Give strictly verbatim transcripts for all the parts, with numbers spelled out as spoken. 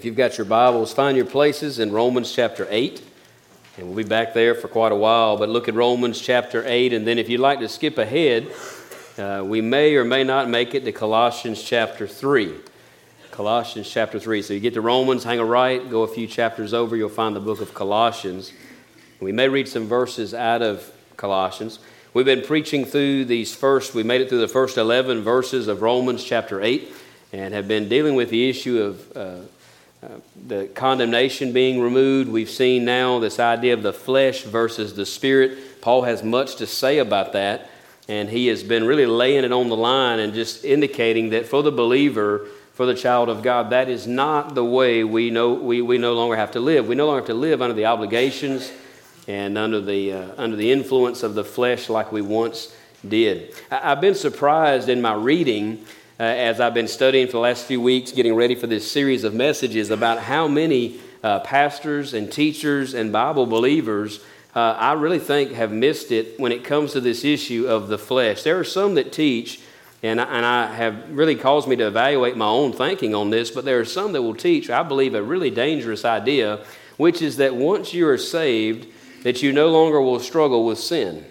If you've got your Bibles, find your places in Romans chapter eight, and we'll be back there for quite a while, but look at Romans chapter eight, and then if you'd like to skip ahead, uh, we may or may not make it to Colossians chapter three. Colossians chapter three. So you get to Romans, hang a right, go a few chapters over, you'll find the book of Colossians. We may read some verses out of Colossians. We've been preaching through these first, we made it through the first eleven verses of Romans chapter eight, and have been dealing with the issue of uh, Uh, the condemnation being removed. We've seen now this idea of the flesh versus the spirit. Paul has much to say about that, and he has been really laying it on the line and just indicating that for the believer, for the child of God, that is not the way we know we, we no longer have to live. We no longer have to live under the obligations and under the uh, under the influence of the flesh like we once did. I, I've been surprised in my reading Uh, as I've been studying for the last few weeks, getting ready for this series of messages about how many uh, pastors and teachers and Bible believers, uh, I really think have missed it when it comes to this issue of the flesh. There are some that teach, and I, and I have really caused me to evaluate my own thinking on this, but there are some that will teach, I believe, a really dangerous idea, which is that once you are saved, that you no longer will struggle with sin.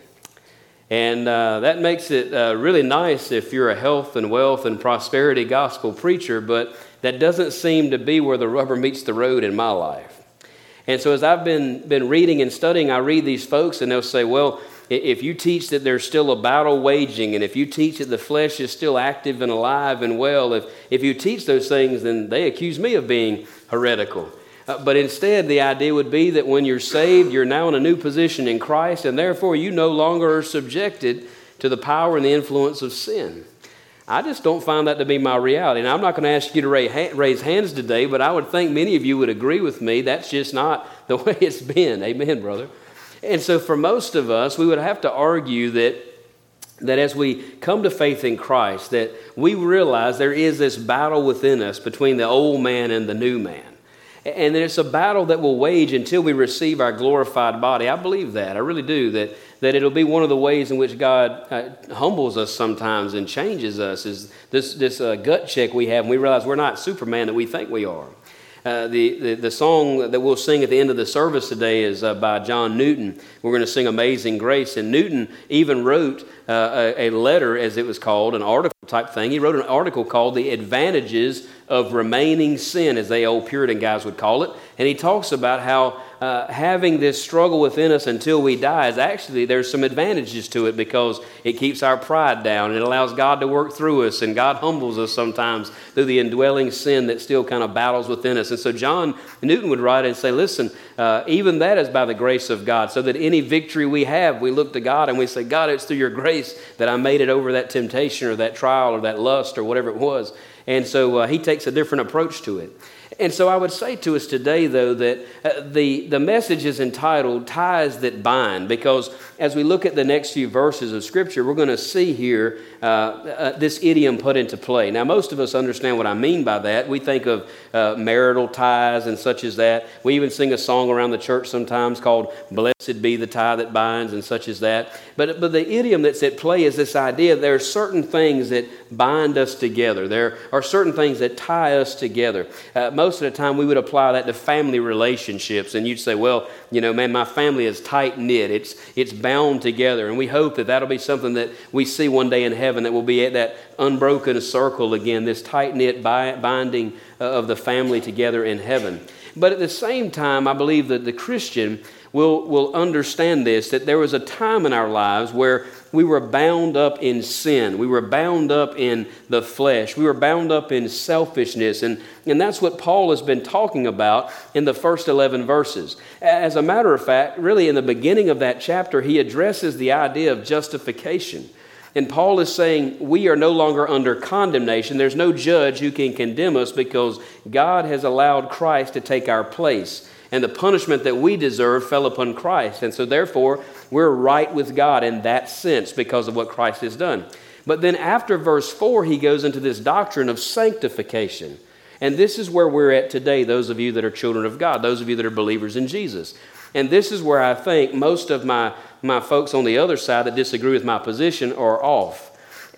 And uh, that makes it uh, really nice if you're a health and wealth and prosperity gospel preacher, but that doesn't seem to be where the rubber meets the road in my life. And so as I've been, been reading and studying, I read these folks and they'll say, well, if you teach that there's still a battle waging, and if you teach that the flesh is still active and alive and well, if, if you teach those things, then they accuse me of being heretical. Uh, but instead, the idea would be that when you're saved, you're now in a new position in Christ, and therefore you no longer are subjected to the power and the influence of sin. I just don't find that to be my reality. And I'm not going to ask you to raise hands today, but I would think many of you would agree with me. That's just not the way it's been. Amen, brother. And so for most of us, we would have to argue that that as we come to faith in Christ, that we realize there is this battle within us between the old man and the new man. And that it's a battle that will wage until we receive our glorified body. I believe that. I really do. That that it'll be one of the ways in which God uh, humbles us sometimes and changes us is this, this uh, gut check we have, and we realize we're not Superman that we think we are. Uh, the, the, the song that we'll sing at the end of the service today is uh, by John Newton. We're going to sing Amazing Grace. And Newton even wrote uh, a, a letter, as it was called, an article type thing. He wrote an article called The Advantages of Remaining Sin, as they old Puritan guys would call it. And he talks about how uh, having this struggle within us until we die is actually, there's some advantages to it because it keeps our pride down and it allows God to work through us, and God humbles us sometimes through the indwelling sin that still kind of battles within us. And so John Newton would write and say, listen, uh, even that is by the grace of God, so that any victory we have, we look to God and we say, God, it's through your grace that I made it over that temptation or that trial or that lust or whatever it was. And so uh, he takes a different approach to it. And so I would say to us today, though, that uh, the, the message is entitled Ties That Bind, because as we look at the next few verses of Scripture, we're going to see here uh, uh, this idiom put into play. Now, most of us understand what I mean by that. We think of uh, marital ties and such as that. We even sing a song around the church sometimes called Blessed Be the Tie That Binds and such as that. But, but the idiom that's at play is this idea there are certain things that bind us together. There are certain things that tie us together. Uh, most of the time we would apply that to family relationships, and you'd say, well, you know, man, my family is tight-knit. It's it's bound together, and we hope that that'll be something that we see one day in heaven, that will be at that unbroken circle again, this tight-knit binding of the family together in heaven. But at the same time, I believe that the Christian will will understand this, that there was a time in our lives where we were bound up in sin. We were bound up in the flesh. We were bound up in selfishness. And, and that's what Paul has been talking about in the first eleven verses. As a matter of fact, really in the beginning of that chapter, he addresses the idea of justification. And Paul is saying we are no longer under condemnation. There's no judge who can condemn us because God has allowed Christ to take our place. And the punishment that we deserve fell upon Christ. And so therefore, we're right with God in that sense because of what Christ has done. But then after verse four, he goes into this doctrine of sanctification. And this is where we're at today, those of you that are children of God, those of you that are believers in Jesus. And this is where I think most of my, my folks on the other side that disagree with my position are off.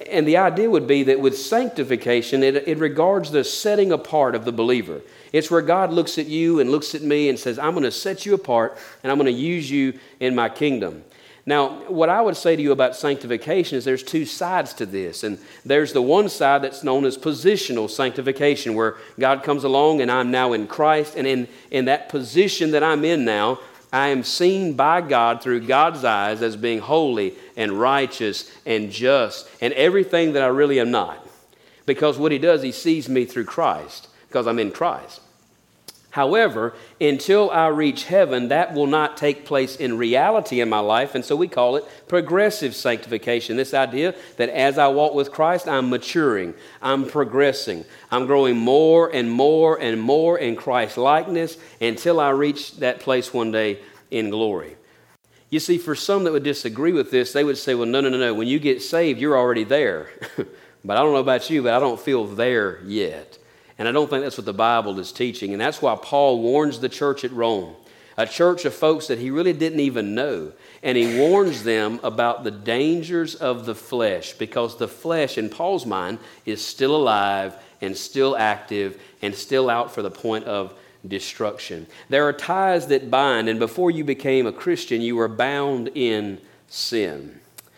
And the idea would be that with sanctification, it, it regards the setting apart of the believer. It's where God looks at you and looks at me and says, I'm going to set you apart and I'm going to use you in my kingdom. Now, what I would say to you about sanctification is there's two sides to this. And there's the one side that's known as positional sanctification, where God comes along and I'm now in Christ. And in, in that position that I'm in now, I am seen by God through God's eyes as being holy and righteous and just and everything that I really am not. Because what he does, he sees me through Christ because I'm in Christ. However, until I reach heaven, that will not take place in reality in my life. And so we call it progressive sanctification. This idea that as I walk with Christ, I'm maturing, I'm progressing, I'm growing more and more and more in Christ's likeness until I reach that place one day in glory. You see, for some that would disagree with this, they would say, well, no, no, no, no. When you get saved, you're already there. But I don't know about you, but I don't feel there yet. And I don't think that's what the Bible is teaching. And that's why Paul warns the church at Rome, a church of folks that he really didn't even know. And he warns them about the dangers of the flesh, because the flesh, in Paul's mind, is still alive and still active and still out for the point of destruction. There are ties that bind, and before you became a Christian, you were bound in sin.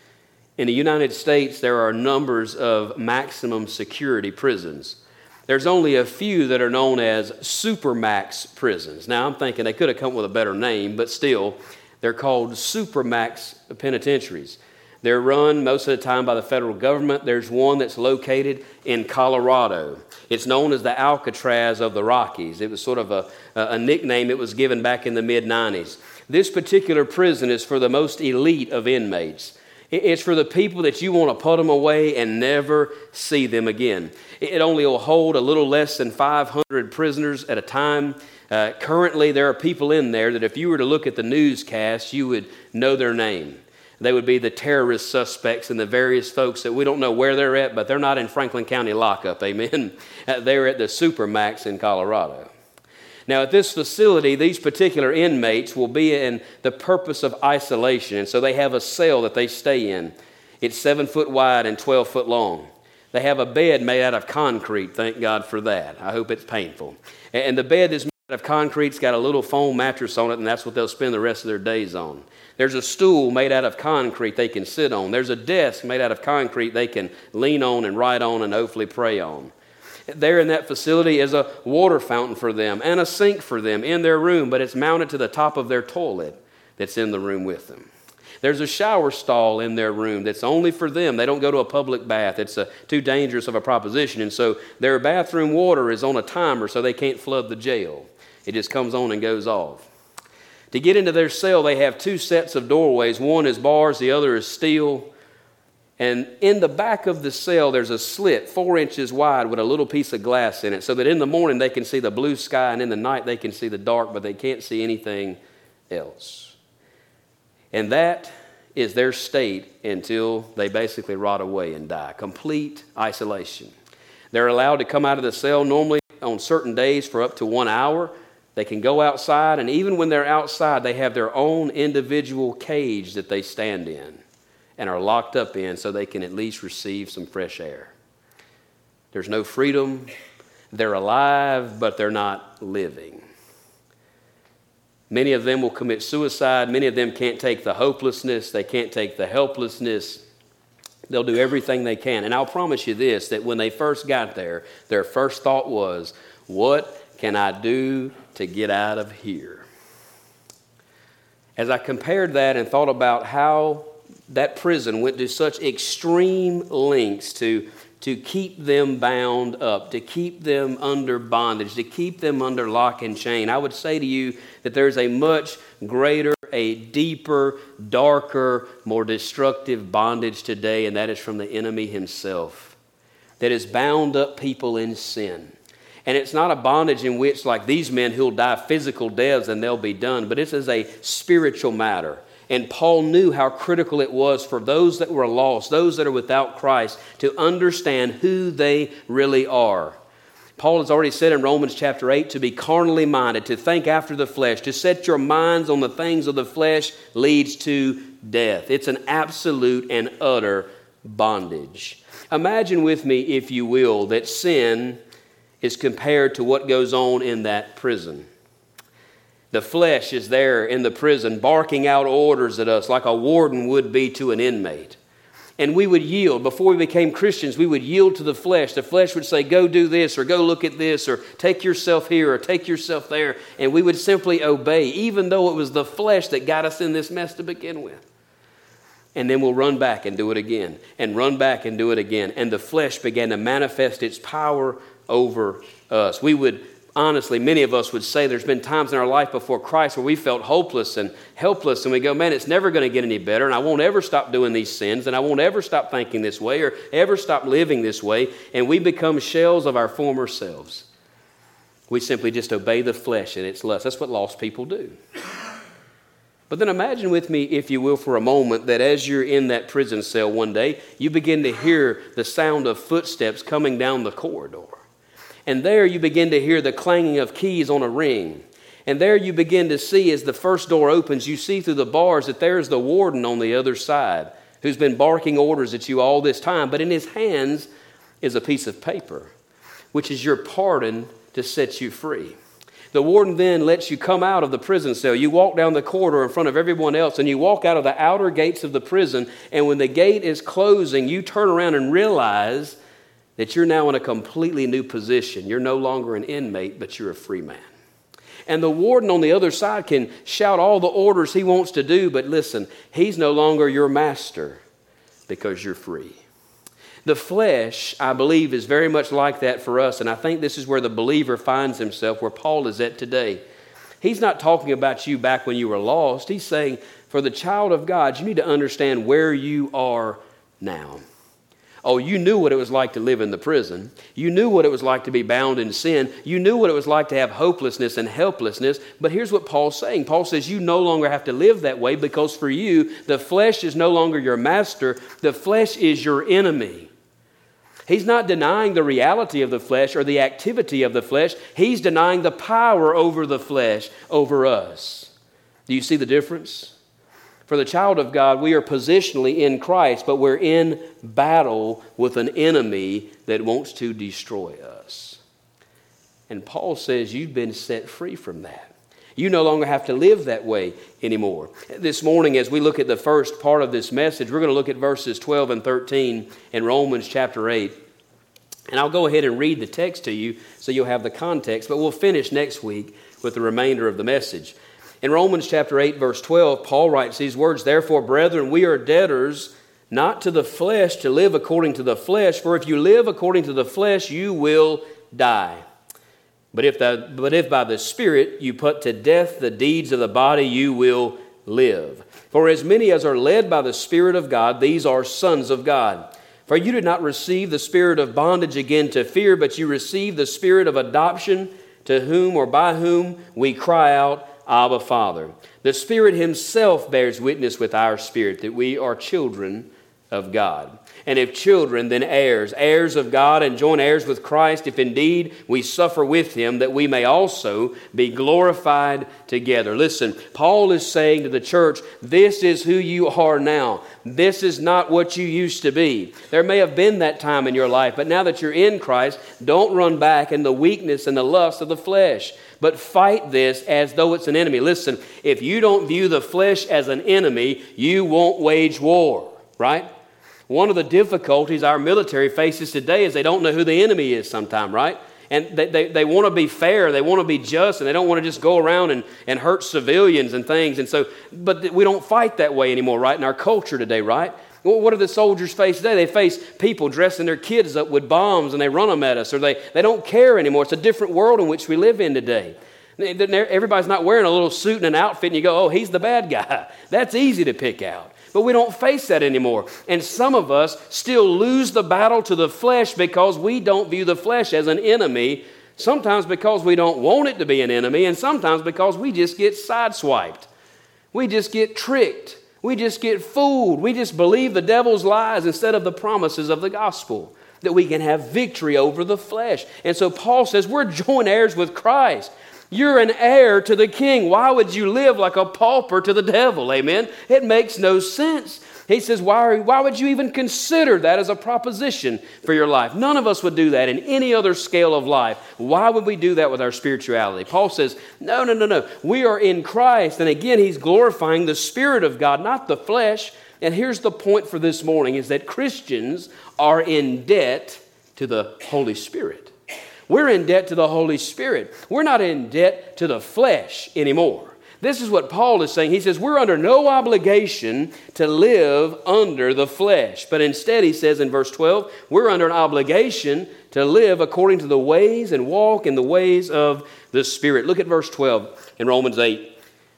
In the United States, there are numbers of maximum security prisons. There's only a few that are known as supermax prisons. Now, I'm thinking they could have come up with a better name, but still, they're called supermax penitentiaries. They're run most of the time by the federal government. There's one that's located in Colorado. It's known as the Alcatraz of the Rockies. It was sort of a, a nickname it was given back in the mid nineties. This particular prison is for the most elite of inmates. It's for the people that you want to put them away and never see them again. It only will hold a little less than five hundred prisoners at a time. Uh, currently, there are people in there that if you were to look at the newscast, you would know their name. They would be the terrorist suspects and the various folks that we don't know where they're at, but they're not in Franklin County lockup, amen? They're at the Supermax in Colorado. Now, at this facility, these particular inmates will be in the purpose of isolation, and so they have a cell that they stay in. It's seven foot wide and twelve foot long. They have a bed made out of concrete. Thank God for that. I hope it's painful. And the bed is made out of concrete. It's got a little foam mattress on it, and that's what they'll spend the rest of their days on. There's a stool made out of concrete they can sit on. There's a desk made out of concrete they can lean on and write on and hopefully pray on. There in that facility is a water fountain for them and a sink for them in their room, but it's mounted to the top of their toilet that's in the room with them. There's a shower stall in their room that's only for them. They don't go to a public bath. It's a, too dangerous of a proposition, and so their bathroom water is on a timer so they can't flood the jail. It just comes on and goes off. To get into their cell, they have two sets of doorways. One is bars, the other is steel. And in the back of the cell, there's a slit four inches wide with a little piece of glass in it, so that in the morning they can see the blue sky, and in the night they can see the dark, but they can't see anything else. And that is their state until they basically rot away and die. Complete isolation. They're allowed to come out of the cell normally on certain days for up to one hour. They can go outside, and even when they're outside, they have their own individual cage that they stand in and are locked up in so they can at least receive some fresh air. There's no freedom. They're alive, but they're not living. Many of them will commit suicide. Many of them can't take the hopelessness. They can't take the helplessness. They'll do everything they can. And I'll promise you this, that when they first got there, their first thought was, what can I do to get out of here? As I compared that and thought about how that prison went to such extreme lengths to, to keep them bound up, to keep them under bondage, to keep them under lock and chain, I would say to you that there's a much greater, a deeper, darker, more destructive bondage today, and that is from the enemy himself, that has bound up people in sin. And it's not a bondage in which, like these men who'll die physical deaths and they'll be done, but it is a spiritual matter. And Paul knew how critical it was for those that were lost, those that are without Christ, to understand who they really are. Paul has already said in Romans chapter eight to be carnally minded, to think after the flesh, to set your minds on the things of the flesh leads to death. It's an absolute and utter bondage. Imagine with me, if you will, that sin is compared to what goes on in that prison. The flesh is there in the prison barking out orders at us like a warden would be to an inmate. And we would yield. Before we became Christians, we would yield to the flesh. The flesh would say, go do this, or go look at this, or take yourself here, or take yourself there. And we would simply obey, even though it was the flesh that got us in this mess to begin with. And then we'll run back and do it again, and run back and do it again. And the flesh began to manifest its power over us. We would, honestly, many of us would say there's been times in our life before Christ where we felt hopeless and helpless, and we go, man, it's never going to get any better, and I won't ever stop doing these sins, and I won't ever stop thinking this way or ever stop living this way, and we become shells of our former selves. We simply just obey the flesh and its lust. That's what lost people do. But then imagine with me, if you will, for a moment, that as you're in that prison cell one day, you begin to hear the sound of footsteps coming down the corridor. And there you begin to hear the clanging of keys on a ring. And there you begin to see, as the first door opens, you see through the bars that there's the warden on the other side who's been barking orders at you all this time. But in his hands is a piece of paper, which is your pardon to set you free. The warden then lets you come out of the prison cell. You walk down the corridor in front of everyone else, and you walk out of the outer gates of the prison, and when the gate is closing, you turn around and realize that you're now in a completely new position. You're no longer an inmate, but you're a free man. And the warden on the other side can shout all the orders he wants to do, but listen, he's no longer your master because you're free. The flesh, I believe, is very much like that for us, and I think this is where the believer finds himself, where Paul is at today. He's not talking about you back when you were lost. He's saying, for the child of God, you need to understand where you are now. Oh, you knew what it was like to live in the prison. You knew what it was like to be bound in sin. You knew what it was like to have hopelessness and helplessness. But here's what Paul's saying. Paul says you no longer have to live that way, because for you, the flesh is no longer your master. The flesh is your enemy. He's not denying the reality of the flesh or the activity of the flesh. He's denying the power over the flesh, over us. Do you see the difference? For the child of God, we are positionally in Christ, but we're in battle with an enemy that wants to destroy us. And Paul says you've been set free from that. You no longer have to live that way anymore. This morning, as we look at the first part of this message, we're going to look at verses twelve and thirteen in Romans chapter eight. And I'll go ahead and read the text to you so you'll have the context, but we'll finish next week with the remainder of the message. In Romans chapter eight, verse twelve, Paul writes these words, "Therefore, brethren, we are debtors not to the flesh to live according to the flesh, for if you live according to the flesh, you will die. But if, the, but if by the Spirit you put to death the deeds of the body, you will live. For as many as are led by the Spirit of God, these are sons of God. For you did not receive the spirit of bondage again to fear, but you received the spirit of adoption, to whom or by whom we cry out, Abba, Father. The Spirit Himself bears witness with our spirit that we are children of God. And if children, then heirs, heirs of God, and joint heirs with Christ, if indeed we suffer with Him, that we may also be glorified together." Listen, Paul is saying to the church, this is who you are now. This is not what you used to be. There may have been that time in your life, but now that you're in Christ, don't run back in the weakness and the lust of the flesh, but fight this as though it's an enemy. Listen, if you don't view the flesh as an enemy, you won't wage war, right? One of the difficulties our military faces today is they don't know who the enemy is sometime, right? And they, they, they want to be fair, they want to be just, and they don't want to just go around and, and hurt civilians and things. And so, but we don't fight that way anymore, right, in our culture today, right? Well, what do the soldiers face today? They face people dressing their kids up with bombs and they run them at us, or they, they don't care anymore. It's a different world in which we live in today. Everybody's not wearing a little suit and an outfit and you go, oh, he's the bad guy. That's easy to pick out. But we don't face that anymore. And some of us still lose the battle to the flesh because we don't view the flesh as an enemy, sometimes because we don't want it to be an enemy, and sometimes because we just get sideswiped. We just get tricked. We just get fooled. We just believe the devil's lies instead of the promises of the gospel, that we can have victory over the flesh. And so Paul says we're joint heirs with Christ. You're an heir to the King. Why would you live like a pauper to the devil? Amen? It makes no sense. He says, why, why would you even consider that as a proposition for your life? None of us would do that in any other scale of life. Why would we do that with our spirituality? Paul says, no, no, no, no. We are in Christ. And again, he's glorifying the Spirit of God, not the flesh. And here's the point for this morning, is that Christians are in debt to the Holy Spirit. We're in debt to the Holy Spirit. We're not in debt to the flesh anymore. This is what Paul is saying. He says, we're under no obligation to live under the flesh. But instead, he says in verse twelve, we're under an obligation to live according to the ways and walk in the ways of the Spirit. Look at verse twelve in Romans eight.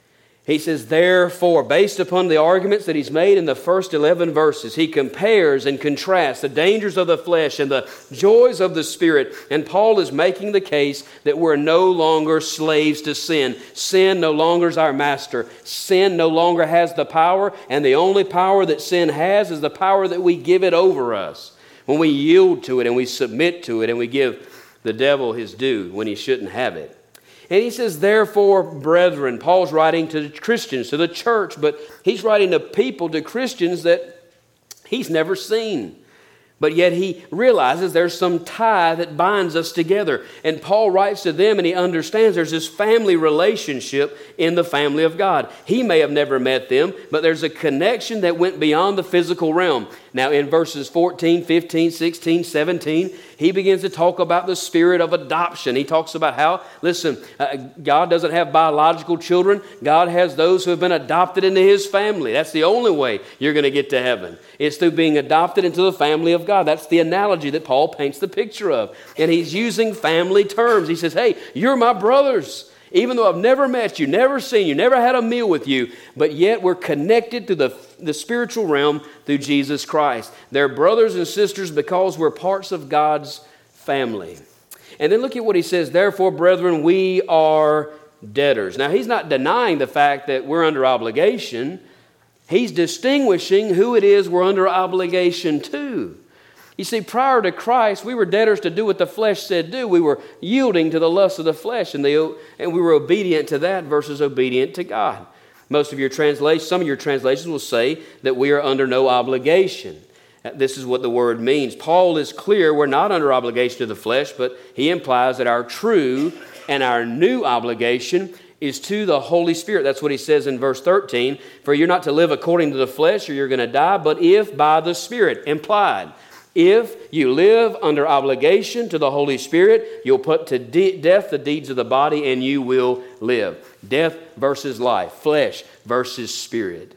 He says, therefore, based upon the arguments that he's made in the first eleven verses, he compares and contrasts the dangers of the flesh and the joys of the Spirit. And Paul is making the case that we're no longer slaves to sin. Sin no longer is our master. Sin no longer has the power, and the only power that sin has is the power that we give it over us. When we yield to it and we submit to it and we give the devil his due when he shouldn't have it. And he says, therefore, brethren, Paul's writing to the Christians, to the church, but he's writing to people, to Christians that he's never seen. But yet he realizes there's some tie that binds us together. And Paul writes to them and he understands there's this family relationship in the family of God. He may have never met them, but there's a connection that went beyond the physical realm. Now in verses fourteen, fifteen, sixteen, seventeen, he begins to talk about the spirit of adoption. He talks about how, listen, uh, God doesn't have biological children. God has those who have been adopted into his family. That's the only way you're going to get to heaven. It's through being adopted into the family of God. That's the analogy that Paul paints the picture of. And he's using family terms. He says, hey, you're my brothers. Even though I've never met you, never seen you, never had a meal with you, but yet we're connected to the, the spiritual realm through Jesus Christ. They're brothers and sisters because we're parts of God's family. And then look at what he says, therefore, brethren, we are debtors. Now, he's not denying the fact that we're under obligation. He's distinguishing who it is we're under obligation to. You see, prior to Christ, we were debtors to do what the flesh said do. We were yielding to the lust of the flesh, and, the, and we were obedient to that versus obedient to God. Most of your translations, some of your translations will say that we are under no obligation. This is what the word means. Paul is clear we're not under obligation to the flesh, but he implies that our true and our new obligation is to the Holy Spirit. That's what he says in verse thirteen. For you're not to live according to the flesh or you're going to die, but if by the Spirit, implied. If you live under obligation to the Holy Spirit, you'll put to de- death the deeds of the body and you will live. Death versus life, flesh versus spirit.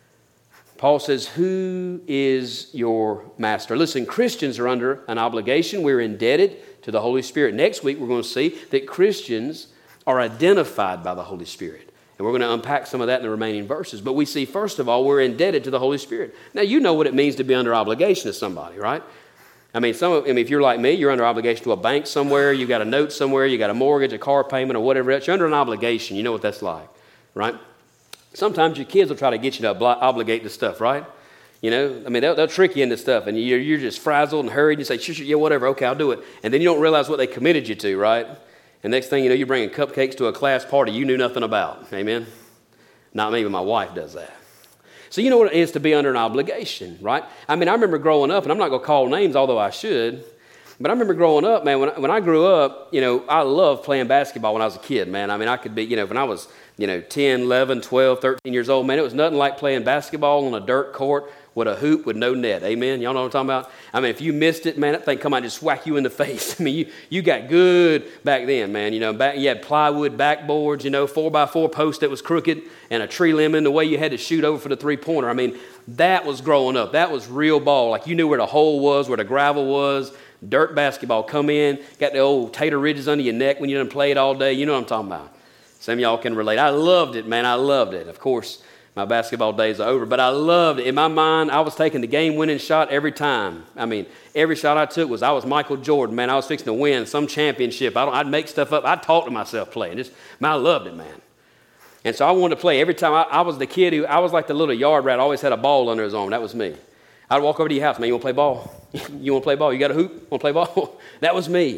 Paul says, who is your master? Listen, Christians are under an obligation. We're indebted to the Holy Spirit. Next week, we're going to see that Christians are identified by the Holy Spirit. And we're going to unpack some of that in the remaining verses. But we see, first of all, we're indebted to the Holy Spirit. Now, you know what it means to be under obligation to somebody, right? I mean, some of, I mean, if you're like me, you're under obligation to a bank somewhere, you got a note somewhere, you got a mortgage, a car payment, or whatever else. You're under an obligation. You know what that's like, right? Sometimes your kids will try to get you to obli- obligate to stuff, right? You know, I mean, they'll, they'll trick you into stuff, and you're, you're just frazzled and hurried, and you say, sure, sure, yeah, whatever, okay, I'll do it. And then you don't realize what they committed you to, right? And next thing you know, you're bringing cupcakes to a class party you knew nothing about. Amen? Not me, but my wife does that. So you know what it is to be under an obligation, right? I mean, I remember growing up, and I'm not going to call names, although I should, but I remember growing up, man, when I, when I grew up, you know, I loved playing basketball when I was a kid, man. I mean, I could be, you know, when I was, you know, ten, eleven, twelve, thirteen years old, man, it was nothing like playing basketball on a dirt court with a hoop with no net. Amen? Y'all know what I'm talking about? I mean, if you missed it, man, that thing come out and just whack you in the face. I mean, you, you got good back then, man. You know, back, you had plywood backboards, you know, four by four post that was crooked and a tree limb in the way you had to shoot over for the three-pointer. I mean, that was growing up. That was real ball. Like, you knew where the hole was, where the gravel was. Dirt basketball, come in, got the old tater ridges under your neck when you done played all day. You know what I'm talking about. Some of y'all can relate. I loved it, man. I loved it. Of course, my basketball days are over, but I loved it. In my mind, I was taking the game-winning shot every time. I mean, every shot I took was I was Michael Jordan, man. I was fixing to win some championship. I don't, I'd make stuff up. I'd talk to myself playing. Just, man, I loved it, man. And so I wanted to play every time. I, I was the kid who, I was like the little yard rat, always had a ball under his arm. That was me. I'd walk over to your house, man, you want to play ball? You want to play ball? You got a hoop? Want to play ball? That was me.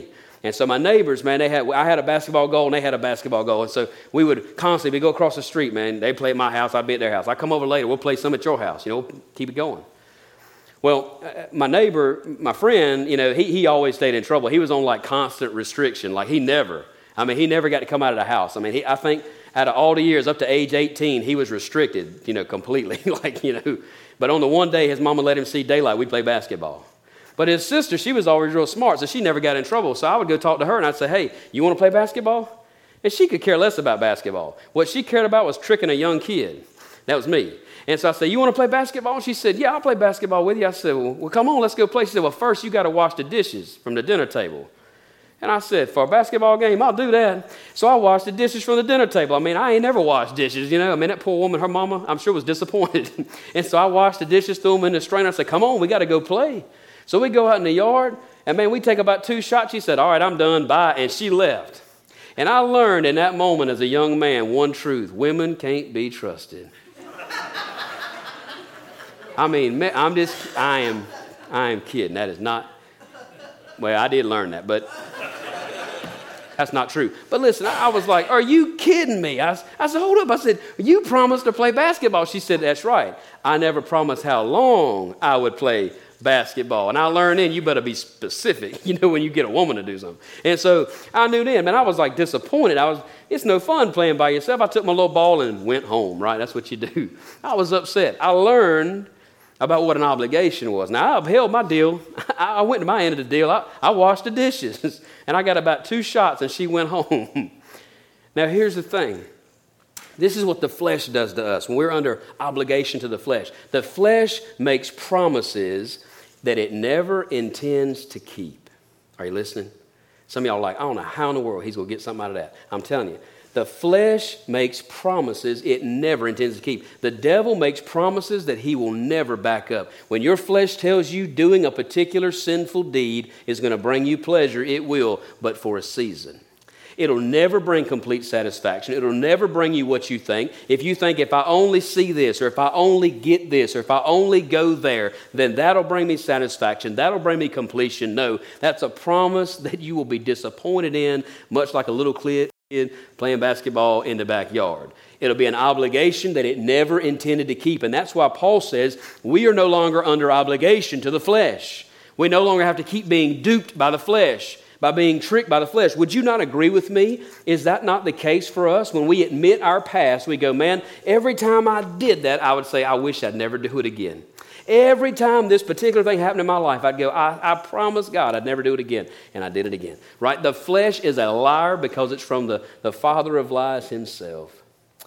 And so my neighbors, man, they had, I had a basketball goal and they had a basketball goal. And so we would constantly go across the street, man. They play at my house, I'd be at their house. I come over later, we'll play some at your house, you know, keep it going. Well, my neighbor, my friend, you know, he, he always stayed in trouble. He was on like constant restriction. Like he never, I mean, he never got to come out of the house. I mean, he, I think out of all the years up to age eighteen, he was restricted, you know, completely. like, you know, but on the one day his mama let him see daylight, we'd play basketball. But his sister, she was always real smart, so she never got in trouble. So I would go talk to her, and I'd say, hey, you want to play basketball? And she could care less about basketball. What she cared about was tricking a young kid. That was me. And so I said, you want to play basketball? And she said, yeah, I'll play basketball with you. I said, well, well come on, let's go play. She said, well, first you got to wash the dishes from the dinner table. And I said, for a basketball game, I'll do that. So I washed the dishes from the dinner table. I mean, I ain't never washed dishes, you know. I mean, that poor woman, her mama, I'm sure was disappointed. And so I washed the dishes, threw them in the strainer. I said, come on, we got to go play. So we go out in the yard, and man, we take about two shots. She said, all right, I'm done, bye, and she left. And I learned in that moment as a young man one truth: women can't be trusted. I mean, I'm just, I am, I am kidding. That is not, well, I did learn that, but that's not true. But listen, I, I was like, are you kidding me? I, I said, hold up. I said, you promised to play basketball. She said, that's right. I never promised how long I would play basketball. And I learned then you better be specific, you know, when you get a woman to do something. And so I knew then, man, I was like disappointed. I was, it's no fun playing by yourself. I took my little ball and went home, right? That's what you do. I was upset. I learned about what an obligation was. Now, I upheld my deal. I went to my end of the deal. I, I washed the dishes, and I got about two shots, and she went home. Now, here's the thing. This is what the flesh does to us when we're under obligation to the flesh. The flesh makes promises that it never intends to keep. Are you listening? Some of y'all are like, I don't know how in the world he's going to get something out of that. I'm telling you. The flesh makes promises it never intends to keep. The devil makes promises that he will never back up. When your flesh tells you doing a particular sinful deed is going to bring you pleasure, it will, but for a season. It'll never bring complete satisfaction. It'll never bring you what you think. If you think, if I only see this, or if I only get this, or if I only go there, then that'll bring me satisfaction. That'll bring me completion. No, that's a promise that you will be disappointed in, much like a little kid playing basketball in the backyard. It'll be an obligation that it never intended to keep. And that's why Paul says we are no longer under obligation to the flesh. We no longer have to keep being duped by the flesh, by being tricked by the flesh. Would you not agree with me? Is that not the case for us? When we admit our past, we go, man, every time I did that, I would say, I wish I'd never do it again. Every time this particular thing happened in my life, I'd go, I, I promise God I'd never do it again. And I did it again. Right? The flesh is a liar because it's from the, the father of lies himself.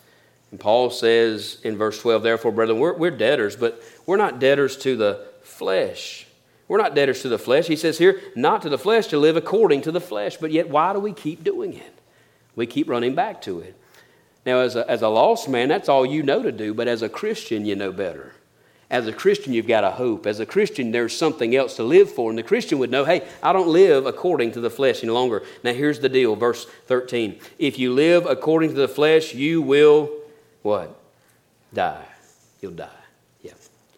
And Paul says in verse twelve, therefore, brethren, we're, we're debtors, but we're not debtors to the flesh. We're not debtors to the flesh. He says here, not to the flesh to live according to the flesh. But yet, why do we keep doing it? We keep running back to it. Now, as a, as a lost man, that's all you know to do. But as a Christian, you know better. As a Christian, you've got a hope. As a Christian, there's something else to live for. And the Christian would know, hey, I don't live according to the flesh any longer. Now, here's the deal, verse thirteen. If you live according to the flesh, you will, what? Die. You'll die. Yeah.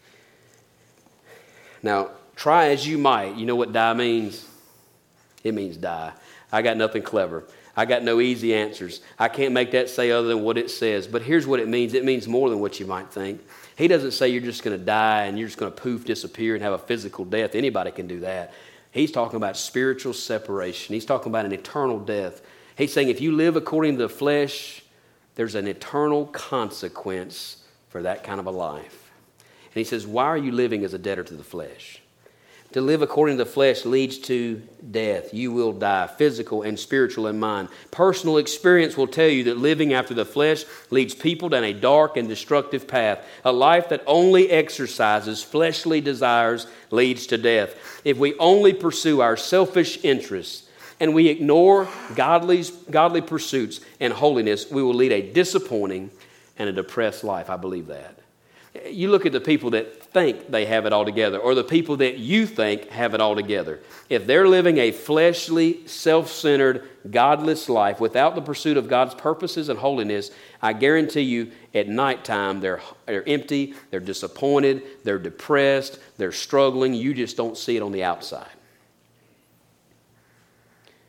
Now, try as you might. You know what die means? It means die. I got nothing clever. I got no easy answers. I can't make that say other than what it says. But here's what it means. It means more than what you might think. He doesn't say you're just going to die and you're just going to poof, disappear and have a physical death. Anybody can do that. He's talking about spiritual separation. He's talking about an eternal death. He's saying if you live according to the flesh, there's an eternal consequence for that kind of a life. And he says, why are you living as a debtor to the flesh? To live according to the flesh leads to death. You will die, physical and spiritual in mind. Personal experience will tell you that living after the flesh leads people down a dark and destructive path. A life that only exercises fleshly desires leads to death. If we only pursue our selfish interests and we ignore godly, godly pursuits and holiness, we will lead a disappointing and a depressed life. I believe that. You look at the people that think they have it all together, or the people that you think have it all together. If they're living a fleshly, self-centered, godless life without the pursuit of God's purposes and holiness, I guarantee you at nighttime they're, they're empty, they're disappointed, they're depressed, they're struggling. You just don't see it on the outside.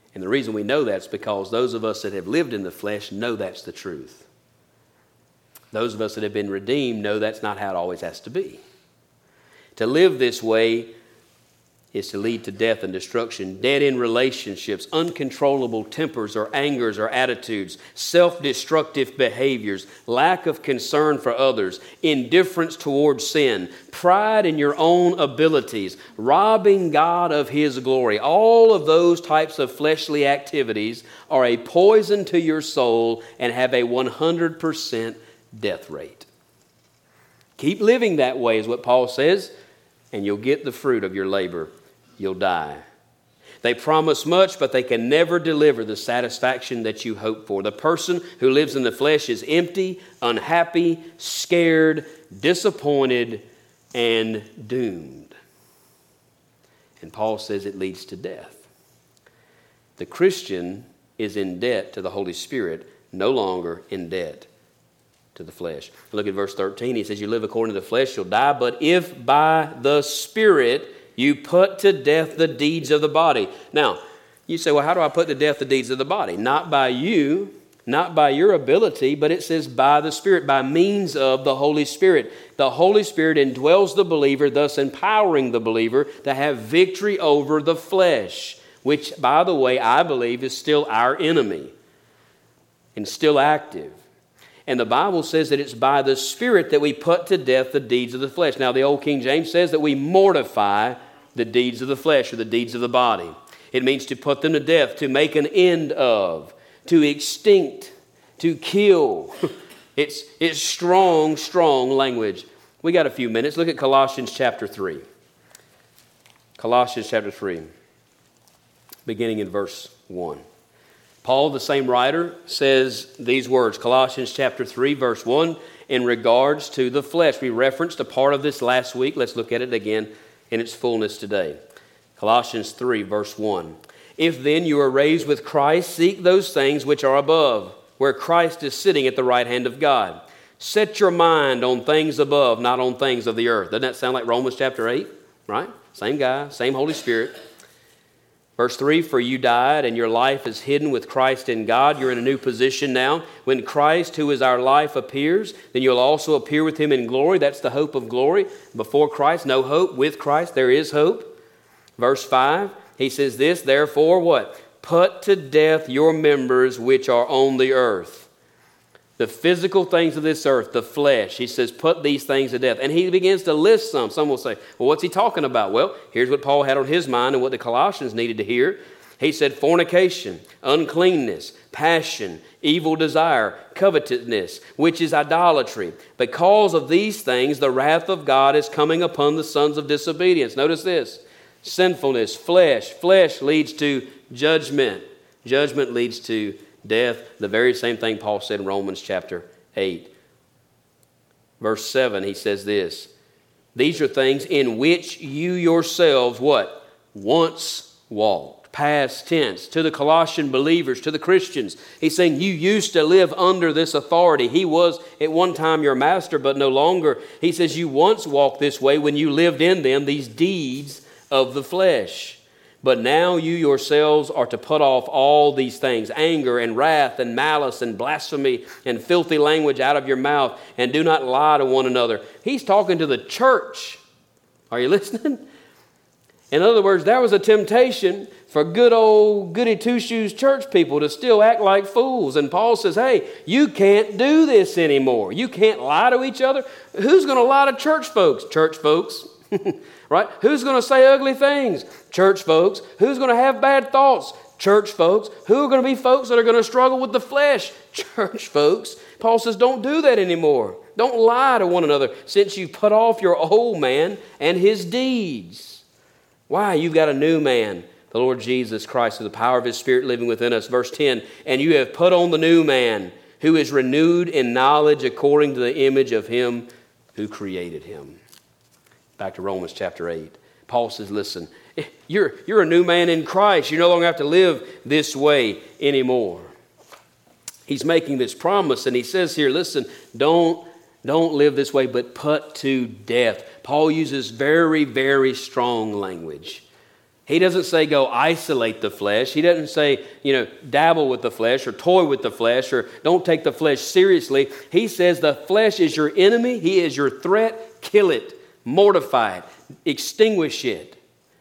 And the reason we know that's because those of us that have lived in the flesh know that's the truth. Those of us that have been redeemed know that's not how it always has to be. To live this way is to lead to death and destruction, dead in relationships, uncontrollable tempers or angers or attitudes, self-destructive behaviors, lack of concern for others, indifference towards sin, pride in your own abilities, robbing God of His glory. All of those types of fleshly activities are a poison to your soul and have a one hundred percent death rate. Keep living that way is what Paul says, and you'll get the fruit of your labor. You'll die. They promise much, but they can never deliver the satisfaction that you hope for. The person who lives in the flesh is empty, unhappy, scared, disappointed, and doomed. And Paul says it leads to death. The Christian is in debt to the Holy Spirit, no longer in debt to the flesh. Look at verse thirteen. He says, you live according to the flesh, you'll die. But if by the Spirit you put to death the deeds of the body. Now, you say, well, how do I put to death the deeds of the body? Not by you, not by your ability, but it says by the Spirit, by means of the Holy Spirit. The Holy Spirit indwells the believer, thus empowering the believer to have victory over the flesh, which, by the way, I believe is still our enemy and still active. And the Bible says that it's by the Spirit that we put to death the deeds of the flesh. Now, the old King James says that we mortify the deeds of the flesh or the deeds of the body. It means to put them to death, to make an end of, to extinct, to kill. It's, it's strong, strong language. We got a few minutes. Look at Colossians chapter three. Colossians chapter three, beginning in verse one. Paul, the same writer, says these words, Colossians chapter three, verse one, in regards to the flesh. We referenced a part of this last week. Let's look at it again in its fullness today. Colossians three, verse one. If then you are raised with Christ, seek those things which are above, where Christ is sitting at the right hand of God. Set your mind on things above, not on things of the earth. Doesn't that sound like Romans chapter eight? Right? Same guy, same Holy Spirit. Verse three, for you died and your life is hidden with Christ in God. You're in a new position now. When Christ, who is our life, appears, then you'll also appear with Him in glory. That's the hope of glory. Before Christ, no hope. With Christ, there is hope. Verse five, he says this, therefore what? Put to death your members which are on the earth. The physical things of this earth, the flesh. He says, put these things to death. And he begins to list some. Some will say, well, what's he talking about? Well, here's what Paul had on his mind and what the Colossians needed to hear. He said, fornication, uncleanness, passion, evil desire, covetousness, which is idolatry. Because of these things, the wrath of God is coming upon the sons of disobedience. Notice this. Sinfulness, flesh. Flesh leads to judgment. Judgment leads to death, the very same thing Paul said in Romans chapter eight. Verse seven, he says this, these are things in which you yourselves, what? Once walked. Past tense. To the Colossian believers, to the Christians. He's saying you used to live under this authority. He was at one time your master, but no longer. He says you once walked this way when you lived in them, these deeds of the flesh. But now you yourselves are to put off all these things, anger and wrath and malice and blasphemy and filthy language out of your mouth, and do not lie to one another. He's talking to the church. Are you listening? In other words, there was a temptation for good old goody two-shoes church people to still act like fools. And Paul says, hey, you can't do this anymore. You can't lie to each other. Who's going to lie to church folks? Church folks. Right? Who's going to say ugly things? Church folks. Who's going to have bad thoughts? Church folks. Who are going to be folks that are going to struggle with the flesh? Church folks. Paul says, don't do that anymore. Don't lie to one another since you've put off your old man and his deeds. Why? You've got a new man, the Lord Jesus Christ, with the power of His Spirit living within us. Verse ten, and you have put on the new man who is renewed in knowledge according to the image of Him who created him. Back to Romans chapter eight. Paul says, listen, you're, you're a new man in Christ. You no longer have to live this way anymore. He's making this promise, and he says here, listen, don't, don't live this way, but put to death. Paul uses very, very strong language. He doesn't say go isolate the flesh. He doesn't say, you know, dabble with the flesh or toy with the flesh or don't take the flesh seriously. He says the flesh is your enemy. He is your threat. Kill it. Mortify it. Extinguish it.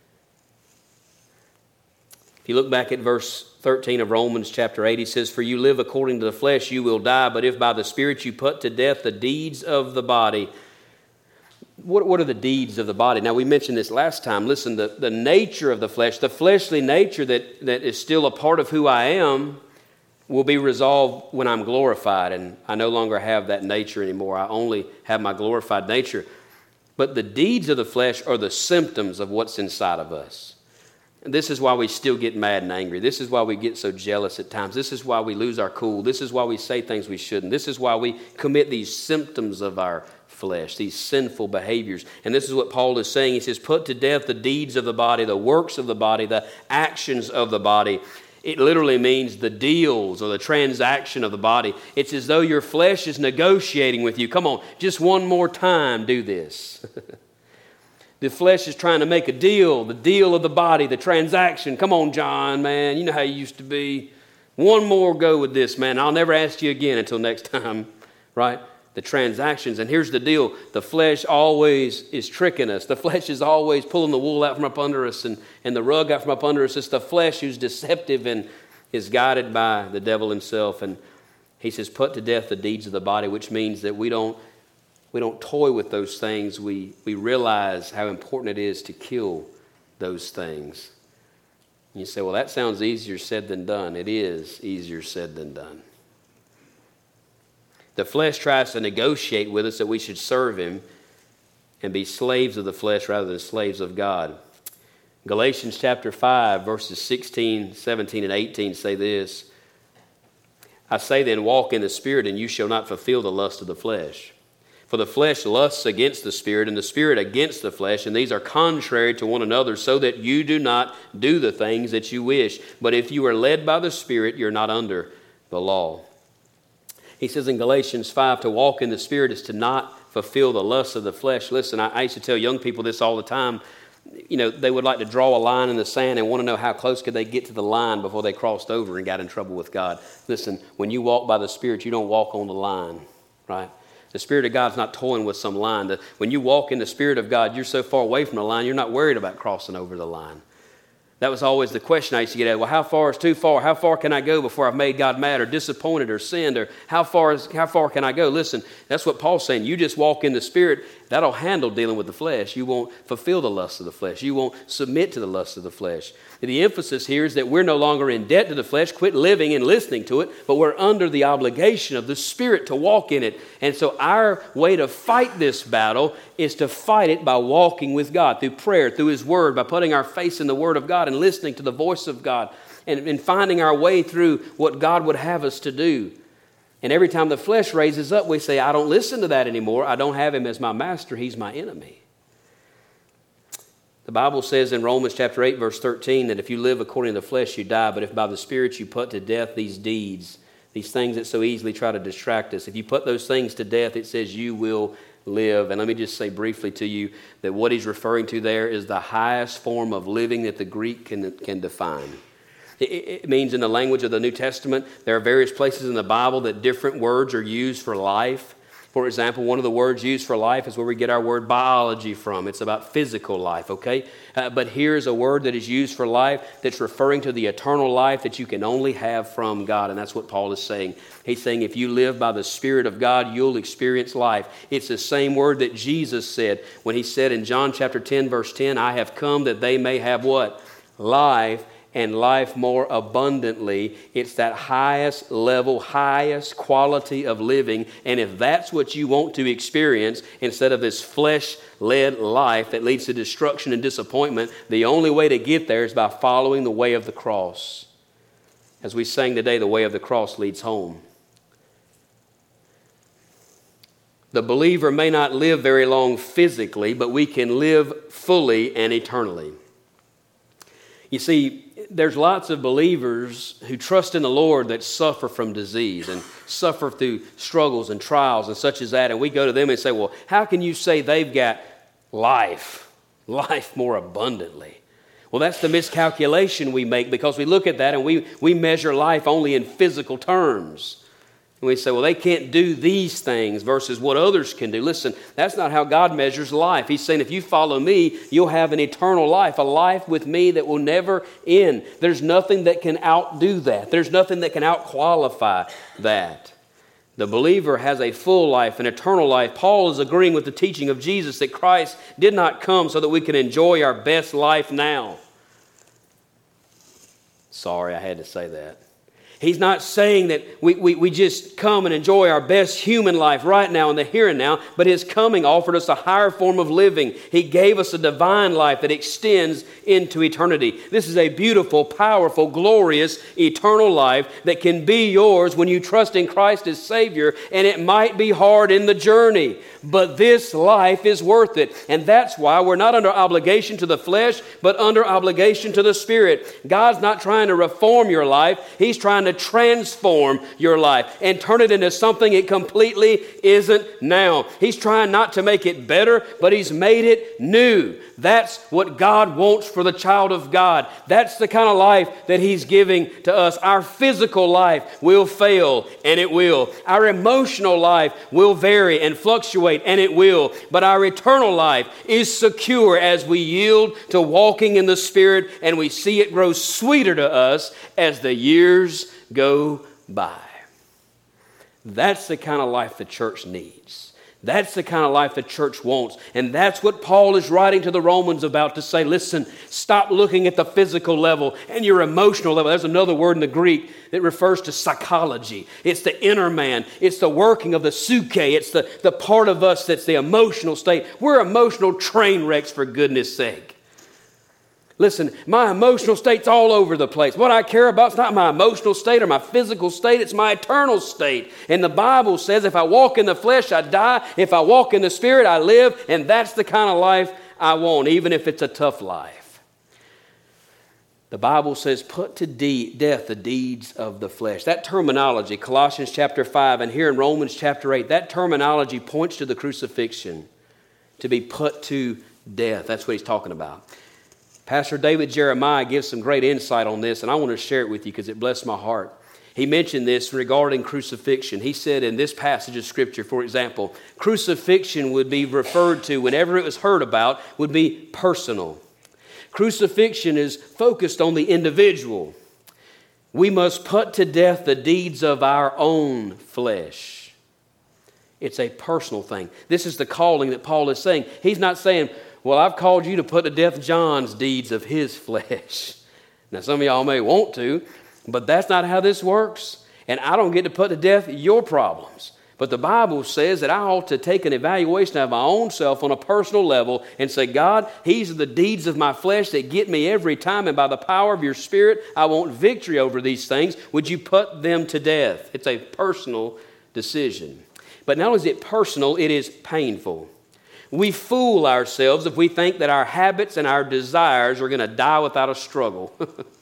If you look back at verse thirteen of Romans chapter eight, he says, for you live according to the flesh, you will die. But if by the Spirit you put to death the deeds of the body. What, what are the deeds of the body? Now, we mentioned this last time. Listen, the, the nature of the flesh, the fleshly nature that, that is still a part of who I am, will be resolved when I'm glorified. And I no longer have that nature anymore. I only have my glorified nature. But the deeds of the flesh are the symptoms of what's inside of us. And this is why we still get mad and angry. This is why we get so jealous at times. This is why we lose our cool. This is why we say things we shouldn't. This is why we commit these symptoms of our flesh, these sinful behaviors. And this is what Paul is saying. He says, put to death the deeds of the body, the works of the body, the actions of the body. It literally means the deals or the transaction of the body. It's as though your flesh is negotiating with you. Come on, just one more time, do this. The flesh is trying to make a deal, the deal of the body, the transaction. Come on, John, man, you know how you used to be. One more go with this, man. I'll never ask you again until next time, right? The transactions. And here's the deal. The flesh always is tricking us. The flesh is always pulling the wool out from up under us and, and the rug out from up under us. It's the flesh who's deceptive and is guided by the devil himself. And he says, put to death the deeds of the body, which means that we don't we don't toy with those things. We, we realize how important it is to kill those things. And you say, well, that sounds easier said than done. It is easier said than done. The flesh tries to negotiate with us that we should serve him and be slaves of the flesh rather than slaves of God. Galatians chapter five, verses sixteen, seventeen, and eighteen say this. I say then, walk in the Spirit, and you shall not fulfill the lust of the flesh. For the flesh lusts against the Spirit, and the Spirit against the flesh, and these are contrary to one another, so that you do not do the things that you wish. But if you are led by the Spirit, you're not under the law. He says in Galatians five, to walk in the Spirit is to not fulfill the lusts of the flesh. Listen, I, I used to tell young people this all the time. You know, they would like to draw a line in the sand and want to know how close could they get to the line before they crossed over and got in trouble with God. Listen, when you walk by the Spirit, you don't walk on the line, right? The Spirit of God's not toying with some line. The, when you walk in the Spirit of God, you're so far away from the line, you're not worried about crossing over the line. That was always the question I used to get at. Well, how far is too far? How far can I go before I've made God mad or disappointed or sinned? Or how far is how far can I go? Listen, that's what Paul's saying. You just walk in the Spirit. That'll handle dealing with the flesh. You won't fulfill the lust of the flesh. You won't submit to the lust of the flesh. The emphasis here is that we're no longer in debt to the flesh. Quit living and listening to it. But we're under the obligation of the Spirit to walk in it. And so our way to fight this battle is to fight it by walking with God, through prayer, through His Word, by putting our face in the Word of God and listening to the voice of God and, and finding our way through what God would have us to do. And every time the flesh raises up, we say, I don't listen to that anymore. I don't have Him as my master. He's my enemy. The Bible says in Romans chapter eight, verse thirteen, that if you live according to the flesh, you die. But if by the Spirit you put to death these deeds, these things that so easily try to distract us, if you put those things to death, it says you will live. And let me just say briefly to you that what he's referring to there is the highest form of living that the Greek can, can define. It, it means in the language of the New Testament, there are various places in the Bible that different words are used for life. For example, one of the words used for life is where we get our word biology from. It's about physical life, okay? Uh, but here's a word that is used for life that's referring to the eternal life that you can only have from God. And that's what Paul is saying. He's saying if you live by the Spirit of God, you'll experience life. It's the same word that Jesus said when He said in John chapter ten, verse ten, I have come that they may have what? Life, and life more abundantly. It's that highest level, highest quality of living. And if that's what you want to experience, instead of this flesh-led life that leads to destruction and disappointment, the only way to get there is by following the way of the cross. As we sang today, the way of the cross leads home. The believer may not live very long physically, but we can live fully and eternally. You see, there's lots of believers who trust in the Lord that suffer from disease and suffer through struggles and trials and such as that. And we go to them and say, well, how can you say they've got life, life more abundantly? Well, that's the miscalculation we make because we look at that and we, we measure life only in physical terms. And we say, well, they can't do these things versus what others can do. Listen, that's not how God measures life. He's saying if you follow me, you'll have an eternal life, a life with me that will never end. There's nothing that can outdo that. There's nothing that can outqualify that. The believer has a full life, an eternal life. Paul is agreeing with the teaching of Jesus that Christ did not come so that we can enjoy our best life now. Sorry, I had to say that. He's not saying that we, we, we just come and enjoy our best human life right now in the here and now, but His coming offered us a higher form of living. He gave us a divine life that extends into eternity. This is a beautiful, powerful, glorious, eternal life that can be yours when you trust in Christ as Savior, and it might be hard in the journey, but this life is worth it. And that's why we're not under obligation to the flesh, but under obligation to the Spirit. God's not trying to reform your life. He's trying to transform your life and turn it into something it completely isn't now. He's trying not to make it better, but He's made it new. That's what God wants for the child of God. That's the kind of life that He's giving to us. Our physical life will fail, and it will. Our emotional life will vary and fluctuate, and it will. But our eternal life is secure as we yield to walking in the Spirit, and we see it grow sweeter to us as the years go by. That's the kind of life the church needs. That's the kind of life the church wants. And that's what Paul is writing to the Romans about, to say, listen, stop looking at the physical level and your emotional level. There's another word in the Greek that refers to psychology. It's the inner man. It's the working of the psyche. It's the, the part of us that's the emotional state. We're emotional train wrecks, for goodness sake. Listen, my emotional state's all over the place. What I care about is not my emotional state or my physical state. It's my eternal state. And the Bible says if I walk in the flesh, I die. If I walk in the Spirit, I live. And that's the kind of life I want, even if it's a tough life. The Bible says, put to de- death the deeds of the flesh. That terminology, Colossians chapter five and here in Romans chapter eight, that terminology points to the crucifixion, to be put to death. That's what he's talking about. Pastor David Jeremiah gives some great insight on this, and I want to share it with you because it blessed my heart. He mentioned this regarding crucifixion. He said in this passage of Scripture, for example, crucifixion would be referred to, whenever it was heard about, would be personal. Crucifixion is focused on the individual. We must put to death the deeds of our own flesh. It's a personal thing. This is the calling that Paul is saying. He's not saying, well, I've called you to put to death John's deeds of his flesh. Now, some of y'all may want to, but that's not how this works. And I don't get to put to death your problems. But the Bible says that I ought to take an evaluation of my own self on a personal level and say, God, these are the deeds of my flesh that get me every time. And by the power of your Spirit, I want victory over these things. Would you put them to death? It's a personal decision. But not only is it personal, it is painful. We fool ourselves if we think that our habits and our desires are going to die without a struggle.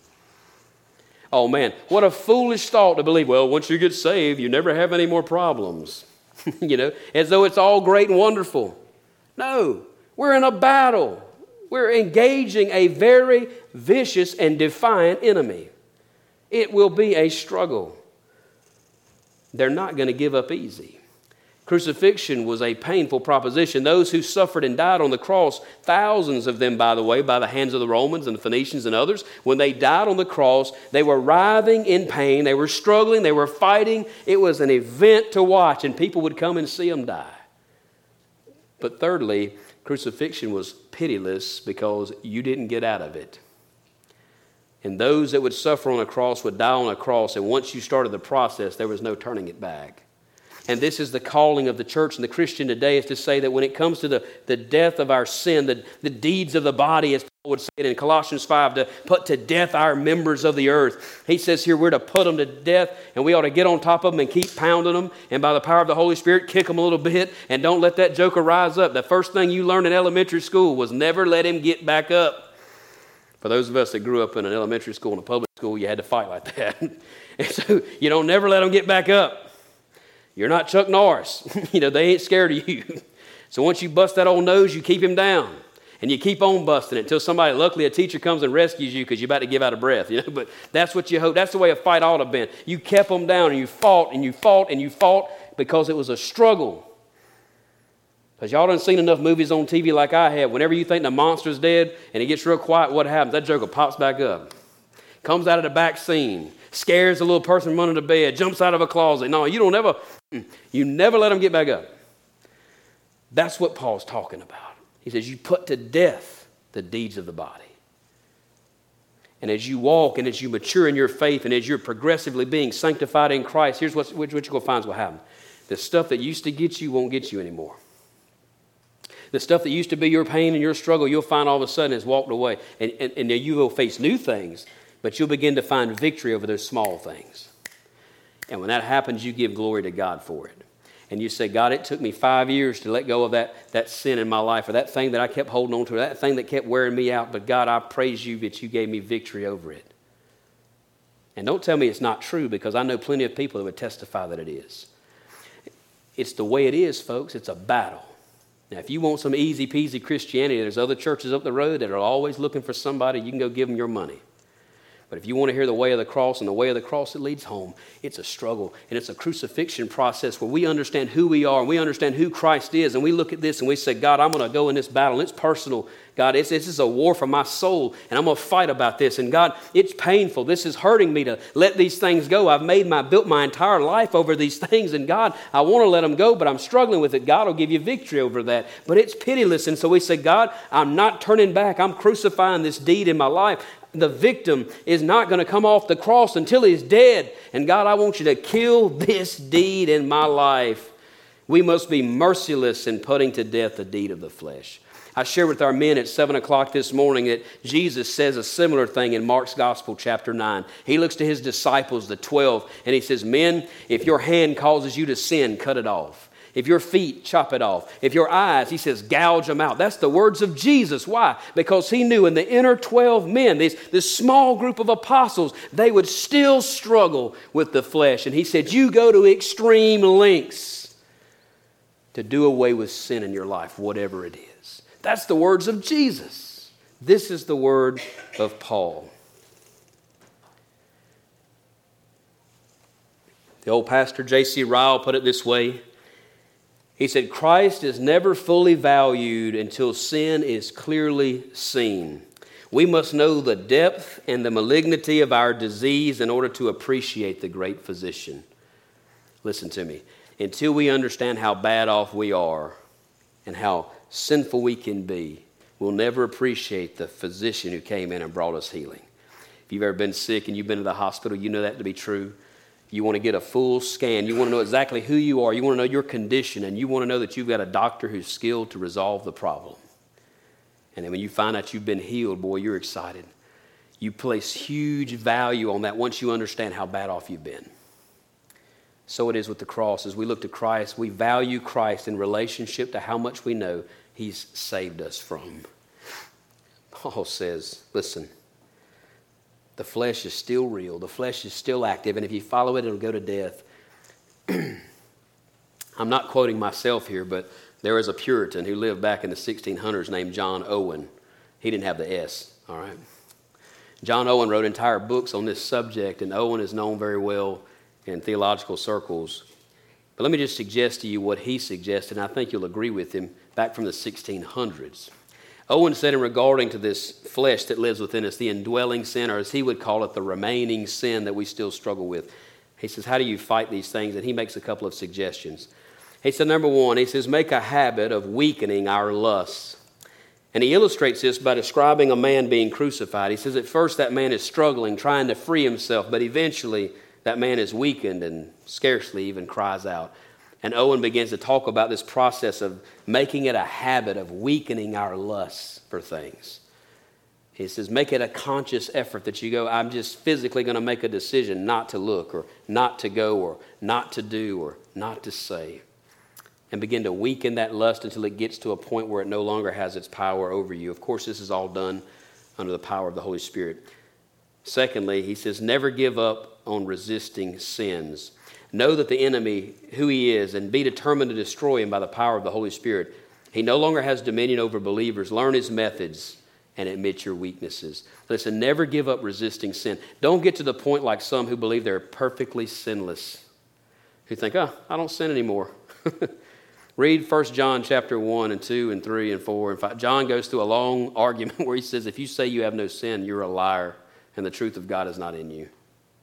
Oh man, what a foolish thought to believe, well, once you get saved, you never have any more problems. You know, as though it's all great and wonderful. No, we're in a battle. We're engaging a very vicious and defiant enemy. It will be a struggle. They're not going to give up easy. Crucifixion was a painful proposition. Those who suffered and died on the cross, thousands of them, by the way, by the hands of the Romans and the Phoenicians and others, when they died on the cross, they were writhing in pain. They were struggling. They were fighting. It was an event to watch, and people would come and see them die. But thirdly, crucifixion was pitiless because you didn't get out of it. And those that would suffer on a cross would die on a cross, and once you started the process, there was no turning it back. And this is the calling of the church and the Christian today, is to say that when it comes to the, the death of our sin, the, the deeds of the body, as Paul would say it in Colossians five, to put to death our members of the earth. He says here we're to put them to death, and we ought to get on top of them and keep pounding them, and by the power of the Holy Spirit, kick them a little bit, and don't let that joker rise up. The first thing you learned in elementary school was never let him get back up. For those of us that grew up in an elementary school and a public school, you had to fight like that. And so you don't never let them get back up. You're not Chuck Norris. You know, they ain't scared of you. So once you bust that old nose, you keep him down. And you keep on busting it until somebody, luckily a teacher comes and rescues you because you're about to give out of breath, you know. But that's what you hope. That's the way a fight ought to have been. You kept them down and you fought and you fought and you fought because it was a struggle. Because y'all done seen enough movies on T V like I have. Whenever you think the monster's dead and it gets real quiet, what happens? That joker pops back up. Comes out of the back scene. Scares the little person from under the bed. Jumps out of a closet. No, you don't ever, you never let them get back up. That's what Paul's talking about. He says you put to death the deeds of the body. And as you walk and as you mature in your faith and as you're progressively being sanctified in Christ, here's what, what you're going to find is what happens. The stuff that used to get you won't get you anymore. The stuff that used to be your pain and your struggle, you'll find all of a sudden has walked away. And, and, and you will face new things, but you'll begin to find victory over those small things. And when that happens, you give glory to God for it. And you say, God, it took me five years to let go of that, that sin in my life, or that thing that I kept holding on to, or that thing that kept wearing me out. But God, I praise you that you gave me victory over it. And don't tell me it's not true, because I know plenty of people that would testify that it is. It's the way it is, folks. It's a battle. Now, if you want some easy peasy Christianity, there's other churches up the road that are always looking for somebody. You can go give them your money. But if you want to hear the way of the cross and the way of the cross that leads home, it's a struggle and it's a crucifixion process where we understand who we are and we understand who Christ is. And we look at this and we say, God, I'm going to go in this battle. And it's personal. God, it's, this is a war for my soul and I'm going to fight about this. And God, it's painful. This is hurting me to let these things go. I've made my, built my entire life over these things. And God, I want to let them go, but I'm struggling with it. God will give you victory over that. But it's pitiless. And so we say, God, I'm not turning back. I'm crucifying this deed in my life. The victim is not going to come off the cross until he's dead. And God, I want you to kill this deed in my life. We must be merciless in putting to death the deed of the flesh. I shared with our men at seven o'clock this morning that Jesus says a similar thing in Mark's Gospel, chapter nine. He looks to his disciples, the twelve, and he says, men, if your hand causes you to sin, cut it off. If your feet, chop it off. If your eyes, he says, gouge them out. That's the words of Jesus. Why? Because he knew in the inner twelve men, this, this small group of apostles, they would still struggle with the flesh. And he said, you go to extreme lengths to do away with sin in your life, whatever it is. That's the words of Jesus. This is the word of Paul. The old pastor J C Ryle put it this way. He said, Christ is never fully valued until sin is clearly seen. We must know the depth and the malignity of our disease in order to appreciate the great physician. Listen to me. Until we understand how bad off we are and how sinful we can be, we'll never appreciate the physician who came in and brought us healing. If you've ever been sick and you've been to the hospital, you know that to be true. You want to get a full scan. You want to know exactly who you are. You want to know your condition. And you want to know that you've got a doctor who's skilled to resolve the problem. And then when you find out you've been healed, boy, you're excited. You place huge value on that once you understand how bad off you've been. So it is with the cross. As we look to Christ, we value Christ in relationship to how much we know he's saved us from. Paul says, listen, the flesh is still real. The flesh is still active. And if you follow it, it'll go to death. I'm not quoting myself here, but there was a Puritan who lived back in the sixteen hundreds named John Owen. He didn't have the S, all right? John Owen wrote entire books on this subject, and Owen is known very well in theological circles. But let me just suggest to you what he suggested, and I think you'll agree with him, back from the sixteen hundreds. Owen said in regarding to this flesh that lives within us, the indwelling sin, or as he would call it, the remaining sin that we still struggle with. He says, how do you fight these things? And he makes a couple of suggestions. He said, number one, he says, make a habit of weakening our lusts. And he illustrates this by describing a man being crucified. He says, at first that man is struggling, trying to free himself, but eventually that man is weakened and scarcely even cries out. And Owen begins to talk about this process of making it a habit of weakening our lusts for things. He says, make it a conscious effort that you go, I'm just physically going to make a decision not to look or not to go or not to do or not to say. And begin to weaken that lust until it gets to a point where it no longer has its power over you. Of course, this is all done under the power of the Holy Spirit. Secondly, he says, never give up on resisting sins. Know that the enemy, who he is, and be determined to destroy him by the power of the Holy Spirit. He no longer has dominion over believers. Learn his methods and admit your weaknesses. Listen, never give up resisting sin. Don't get to the point like some who believe they're perfectly sinless, who think, oh, I don't sin anymore. Read First John chapter one and two and three and four and five. John goes through a long argument where he says, if you say you have no sin, you're a liar, and the truth of God is not in you.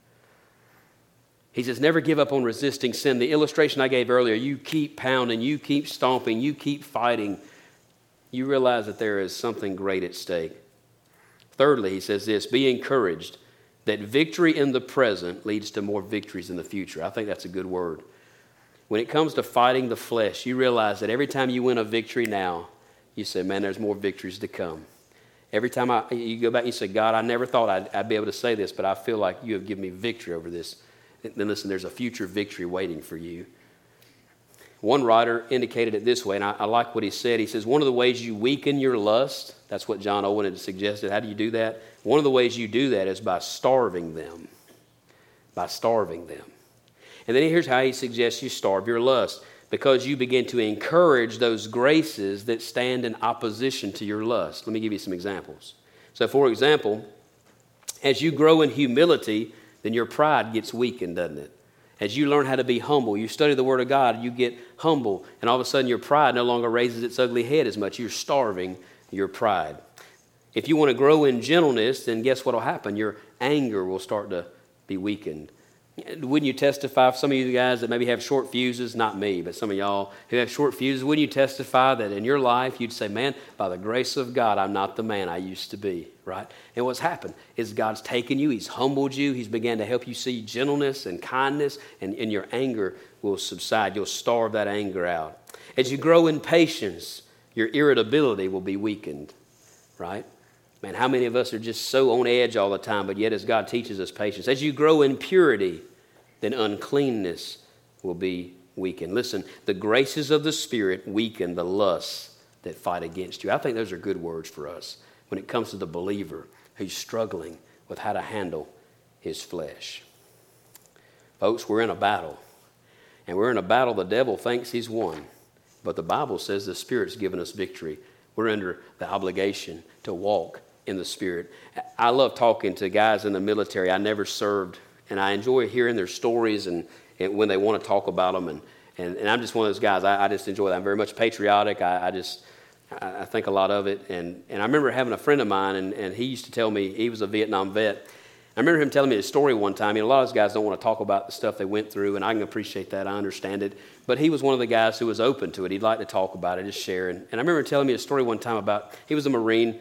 He says, never give up on resisting sin. The illustration I gave earlier, you keep pounding, you keep stomping, you keep fighting. You realize that there is something great at stake. Thirdly, he says this, be encouraged that victory in the present leads to more victories in the future. I think that's a good word. When it comes to fighting the flesh, you realize that every time you win a victory now, you say, man, there's more victories to come. Every time I, you go back and you say, God, I never thought I'd, I'd be able to say this, but I feel like you have given me victory over this. Then listen, there's a future victory waiting for you. One writer indicated it this way, and I, I like what he said. He says, one of the ways you weaken your lust, that's what John Owen had suggested. How do you do that? One of the ways you do that is by starving them. By starving them. And then here's how he suggests you starve your lust. Because you begin to encourage those graces that stand in opposition to your lust. Let me give you some examples. So, for example, as you grow in humility, then your pride gets weakened, doesn't it? As you learn how to be humble, you study the Word of God, you get humble, and all of a sudden your pride no longer raises its ugly head as much. You're starving your pride. If you want to grow in gentleness, then guess what will happen? Your anger will start to be weakened. Wouldn't you testify, some of you guys that maybe have short fuses, not me, but some of y'all who have short fuses, wouldn't you testify that in your life you'd say, man, by the grace of God, I'm not the man I used to be, right? And what's happened is God's taken you, He's humbled you, He's began to help you see gentleness and kindness, and, and your anger will subside. You'll starve that anger out. As you grow in patience, your irritability will be weakened, right? Man, how many of us are just so on edge all the time, but yet as God teaches us patience. As you grow in purity, then uncleanness will be weakened. Listen, the graces of the Spirit weaken the lusts that fight against you. I think those are good words for us when it comes to the believer who's struggling with how to handle his flesh. Folks, we're in a battle. And we're in a battle the devil thinks he's won. But the Bible says the Spirit's given us victory. We're under the obligation to walk in the Spirit. I love talking to guys in the military. I never served, and I enjoy hearing their stories and, and when they want to talk about them. And, and, and I'm just one of those guys. I, I just enjoy that. I'm very much patriotic. I, I just I, I think a lot of it. And, and I remember having a friend of mine, and, and he used to tell me, he was a Vietnam vet. I remember him telling me a story one time. You know, a lot of those guys don't want to talk about the stuff they went through, and I can appreciate that. I understand it. But he was one of the guys who was open to it. He'd like to talk about it, just share. And, and I remember telling me a story one time about, he was a Marine,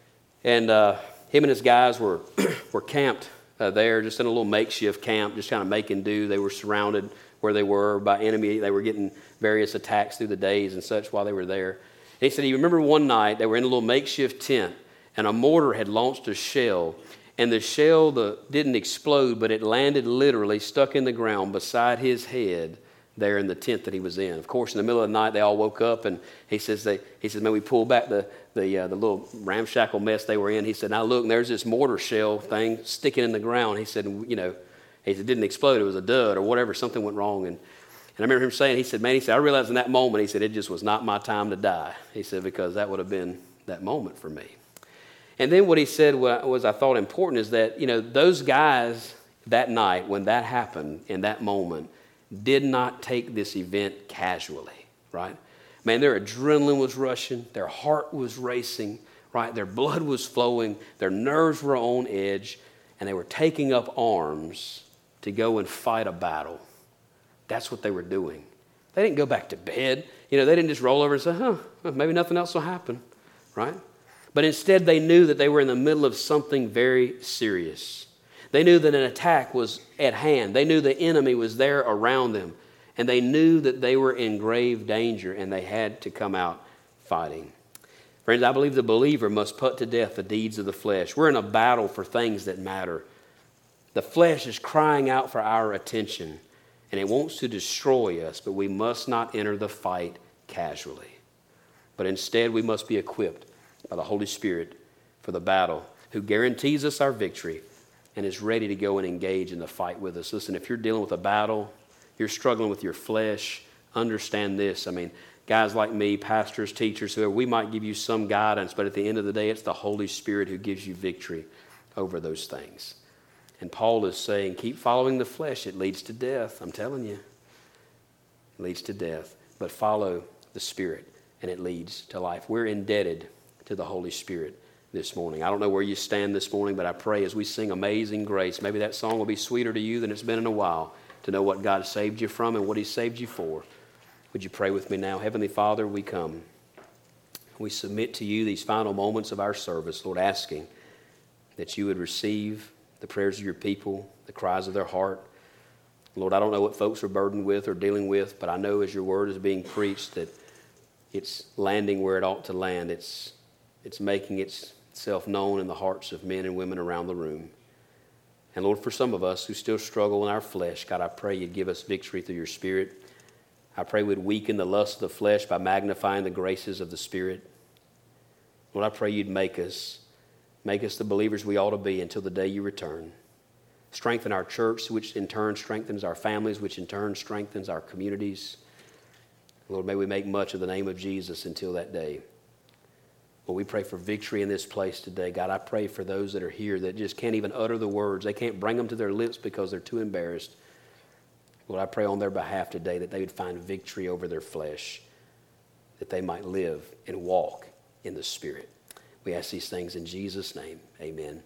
and uh, him and his guys were were camped uh, there, just in a little makeshift camp, just kind of making do. They were surrounded where they were by enemy. They were getting various attacks through the days and such while they were there. And he said he remembered one night they were in a little makeshift tent, and a mortar had launched a shell, and the shell the, didn't explode, but it landed literally stuck in the ground beside his head there in the tent that he was in. Of course, in the middle of the night, they all woke up, and he says, they, he says, man, we pulled back the the uh, the little ramshackle mess they were in. He said, now look, and there's this mortar shell thing sticking in the ground. He said, you know, he said, it didn't explode. It was a dud or whatever. Something went wrong. And, and I remember him saying, he said, man, he said, I realized in that moment, he said, it just was not my time to die. He said, because that would have been that moment for me. And then what he said was, I thought important is that, you know, those guys that night when that happened in that moment did not take this event casually, right? Man, their adrenaline was rushing, their heart was racing, right? Their blood was flowing, their nerves were on edge, and they were taking up arms to go and fight a battle. That's what they were doing. They didn't go back to bed. You know, they didn't just roll over and say, huh, maybe nothing else will happen, right? But instead, they knew that they were in the middle of something very serious. They knew that an attack was at hand. They knew the enemy was there around them. And they knew that they were in grave danger, and they had to come out fighting. Friends, I believe the believer must put to death the deeds of the flesh. We're in a battle for things that matter. The flesh is crying out for our attention, and it wants to destroy us, but we must not enter the fight casually. But instead, we must be equipped by the Holy Spirit for the battle, who guarantees us our victory and is ready to go and engage in the fight with us. Listen, if you're dealing with a battle, you're struggling with your flesh, understand this. I mean, guys like me, pastors, teachers, whoever, we might give you some guidance, but at the end of the day, it's the Holy Spirit who gives you victory over those things. And Paul is saying, keep following the flesh. It leads to death. I'm telling you. It leads to death. But follow the Spirit, and it leads to life. We're indebted to the Holy Spirit this morning. I don't know where you stand this morning, but I pray as we sing Amazing Grace, maybe that song will be sweeter to you than it's been in a while, to know what God saved you from and what he saved you for. Would you pray with me now? Heavenly Father, we come. We submit to you these final moments of our service, Lord, asking that you would receive the prayers of your people, the cries of their heart. Lord, I don't know what folks are burdened with or dealing with, but I know as your word is being preached that it's landing where it ought to land. It's, it's making itself known in the hearts of men and women around the room. And Lord, for some of us who still struggle in our flesh, God, I pray you'd give us victory through your Spirit. I pray we'd weaken the lust of the flesh by magnifying the graces of the Spirit. Lord, I pray you'd make us, make us the believers we ought to be until the day you return. Strengthen our church, which in turn strengthens our families, which in turn strengthens our communities. Lord, may we make much of the name of Jesus until that day. Lord, we pray for victory in this place today. God, I pray for those that are here that just can't even utter the words. They can't bring them to their lips because they're too embarrassed. Lord, I pray on their behalf today that they would find victory over their flesh, that they might live and walk in the Spirit. We ask these things in Jesus' name. Amen.